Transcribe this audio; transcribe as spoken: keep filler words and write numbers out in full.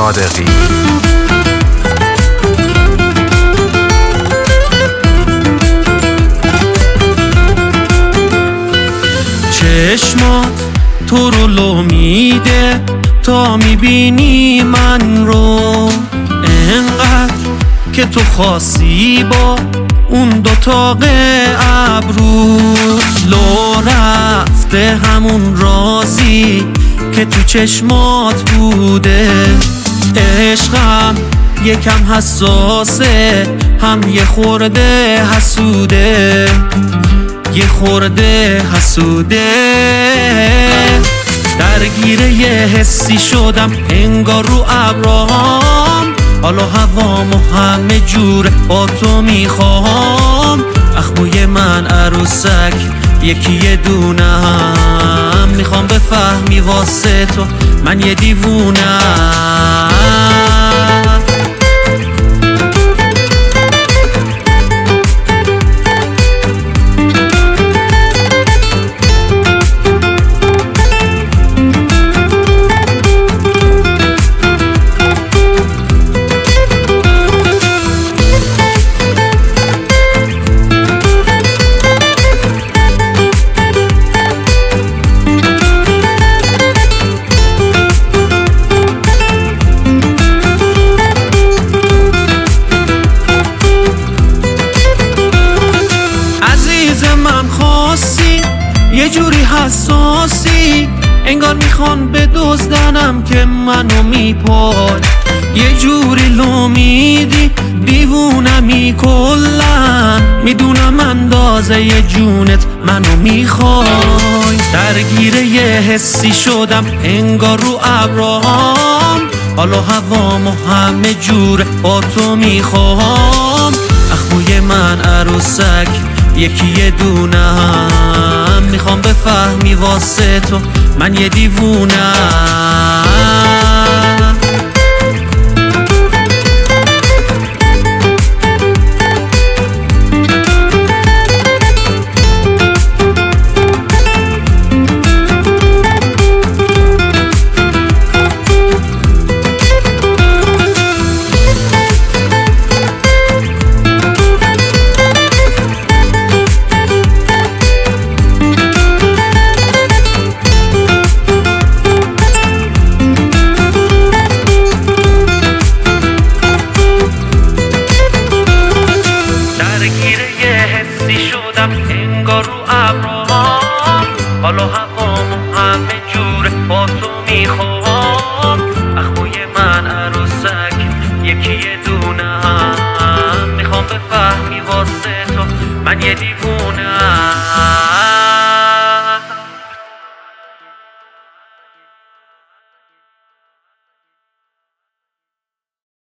صادقی. چشمات تو رو لو میده تا میبینی من رو، انقدر که تو خاصی با اون دوتا ابرو، لو رفته همون رازی که تو چشمات بوده. عشقم یکم حساسه، هم یه خورده حسوده، یه خورده حسوده. درگیر یه حسی شدم انگار رو ابرام، حالا هوامو همه جوره با تو میخوام. اخموی من عروسک یکی یه دونم، میخوام بفهمی واسه تو من یه دیوونم. یه جوری حساسی انگار میخوان بدزدنم که منو میپای، یه جوری لو میدی دیوونمی کلن، میدونم اندازه ی جونت منو میخوای. درگیر یه حسی شدم انگار رو ابرام، حالا هوامو همه جوره با تو میخوام. اخوی من عروسک یکی یه دونم، میخوام بفهمی واسه تو من یه دیوونم. انگار رو ابرام، حالا هوامو همه جوره با تو میخوام. اخوی من عروسک یکی یه دونم، میخوام بفهمی واسه تو من یه دیوونم.